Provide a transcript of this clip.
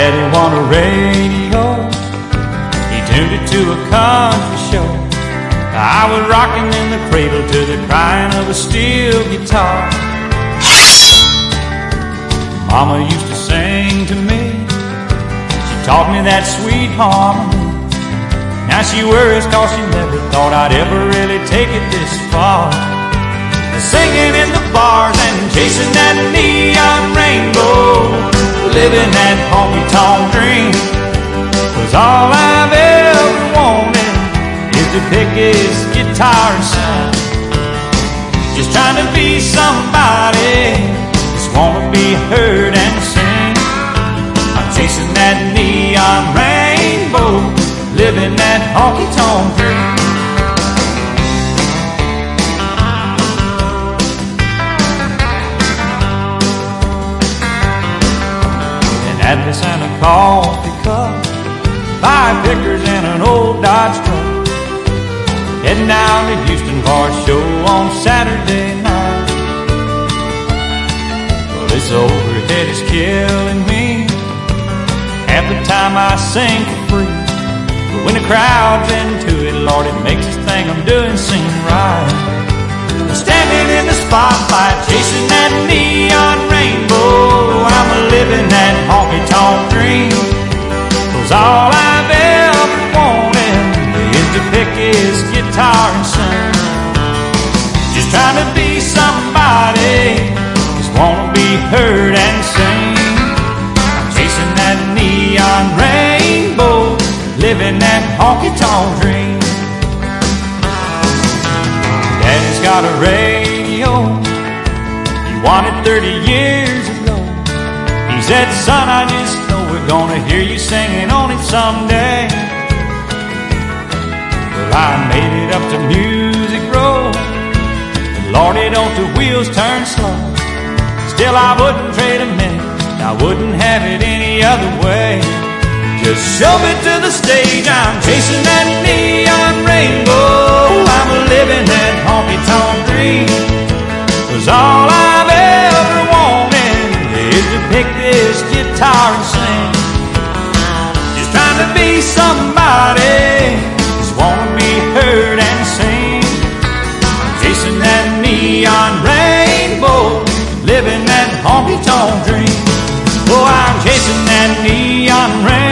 Daddy want a radio, he tuned it to a country show. I was rocking in the cradle to the crying of a steel guitar. Mama used to sing to me, she taught me that sweet harmony. Now she worries cause she never thought I'd ever really take it this far. Singing in the bars and chasing that neon rainbow, living that honky-tonk dream, was all I've ever wanted, is to pick his guitar and sing. Just trying to be somebody, just wanna be heard and sing. I'm chasing that neon rainbow, living that honky-tonk dream. Atlas and a coffee cup, 5 pickers and an old Dodge truck, heading down to Houston for a show on Saturday night. Well, this overhead is killing me, half the time I sing for free, but when the crowd's into it, Lord, it makes this thing I'm doing seem right. Standing in the spotlight, chasing that neon rainbow, I'm living that honky-tonk dream, 'cause all I've ever wanted is to pick his guitar and sing. Just trying to be somebody, just wanna be heard and sing. I'm chasing that neon rainbow, living that honky-tonk dream. Daddy's got a radio, he wanted 30 years ago. He said, son, I just know we're gonna hear you singing on it someday. Well, I made it up to Music Row, but Lordy, don't the wheels turn slow. Still, I wouldn't trade a minute, I wouldn't have it any other way. Just show me to the stage, I'm chasing that neon rainbow, I'm living that honky-tonk dream, 'cause all I've ever wanted is to pick this guitar and sing. Just trying to be somebody, just wanna be heard and sing. I'm chasing that neon rainbow, living that honky-tonk dream. Oh, I'm chasing that neon rainbow,